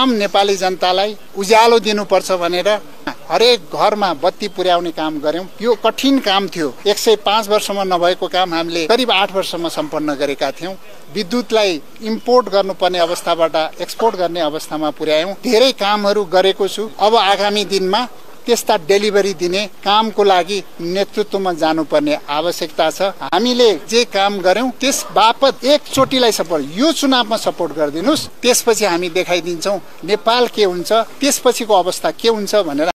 आम नेपाली जनतालाई उज्यालो दिनुपर्छ भनेर हरेक घरमा बत्ती पुर्याउने काम गर्यौं। यो कठिन काम थियो। 105 वर्षमा नभएको काम हामीले करिब 8 वर्षमा सम्पन्न गरेका थियौं। विद्युतलाई इम्पोर्ट गर्नुपर्ने अवस्थाबाट एक्सपोर्ट गर्ने अवस्थामा पुर्यायौं। धेरै कामहरू गरेको छु। अब आगामी दिनमा त्यस्ता डेलिभरी दिने कामको लागि नेतृत्वमा जानुपर्ने आवश्यकता छ। हामीले जे काम गर्यौं त्यस बापत एकचोटिलाई सपोर्ट, यो चुनावमा सपोर्ट गरिदिनुस्, त्यसपछि हामी देखाइदिन्छौं नेपाल के हुन्छ, त्यसपछिको अवस्था के हुन्छ भनेर।